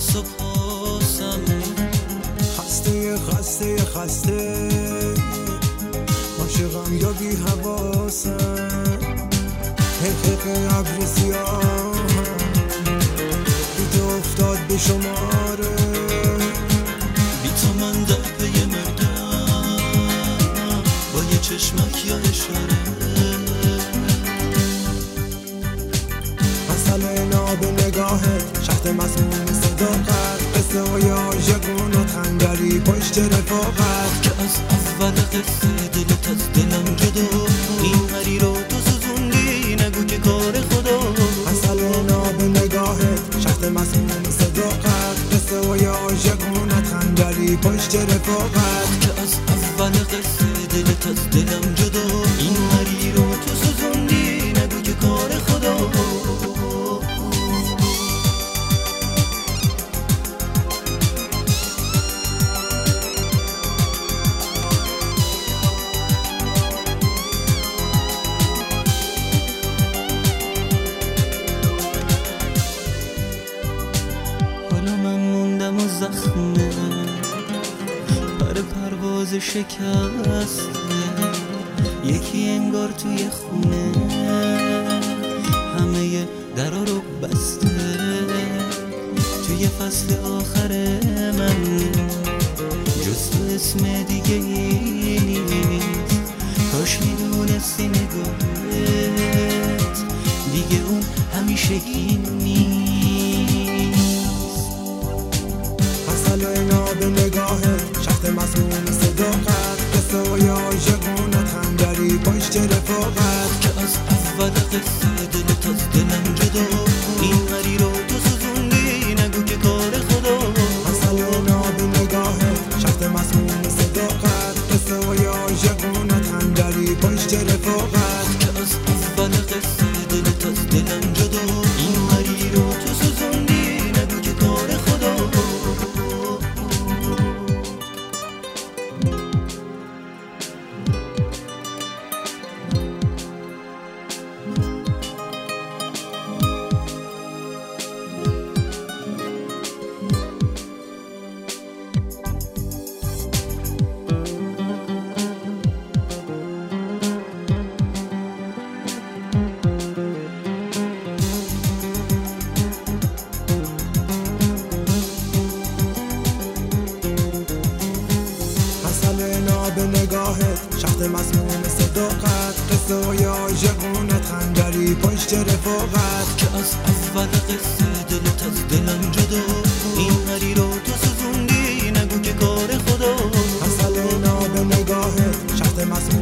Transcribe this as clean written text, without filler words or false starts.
صبح هستم خسته عاشقم یا بی حواسم حقیق ابر سیاهم بیت افتاد به شماره بی تو من در پی مردم با یه چشمک یا اشاره مسئله ناب نگاهت شهد مسموم صداقت قصه های عاشقون و خنجری پشت رفاقت که از اول قصه دلت از دلم جدا این هری رو تو سوزوندی نگو که کار خدا مسئله ناب نگاهت شهد مسموم صداقت قصه های عاشقون و خنجری پشت رفاقت که از اول قصه دلت از دلم جدا این هری رو تو سوزوندی نگو که کار خدا زخمه پرواز شکسته یکی انگار توی خونه همه درا رو بسته توی فصل آخر من جز تو اسم دیگه ای نیست کاش میدونستی نگاهت دیگه اون همیشگی نیست ناب نگاهت شهد مسموم صداقت قصه های عاشقونت خنجری پشت رفاقت که از اول قصه دلت از دلم جدا این هری رو تو سوزوندی نگو که کار خدا مسئله ناب نگاهت شهد مسموم صداقت قصه های عاشقونت خنجری پشت رفاقت که از اول قصه دلت از دلم جدا این هری رو تو سوزوندی نگو که کار خدا ناب نگاهت شهد مسموم صداقت قصه های عاشقونت خنجری پشت رفاقت که از اول قصه دلت از دلم جدا این هری رو تو سوزوندی نگو که کار خدا مسئله ناب نگاهت شهد مسموم